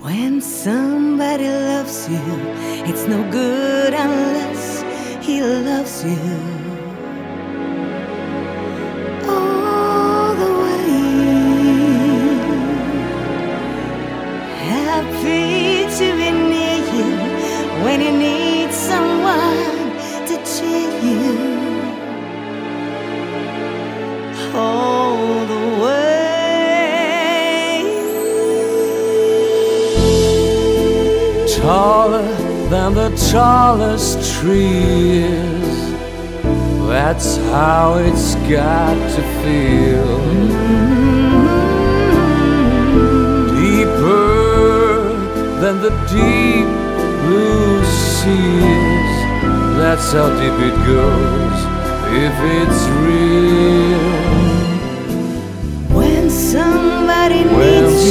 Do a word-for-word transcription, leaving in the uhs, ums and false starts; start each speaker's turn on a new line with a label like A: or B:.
A: When somebody loves you, it's no good unless he loves you all the way. Happy to be near you when you need someone to cheer you all the way.
B: Taller than the tallest tree is, that's how it's got to feel. Deeper than the deep blue sea is, that's how deep it goes if it's real.
A: When somebody
B: When
A: needs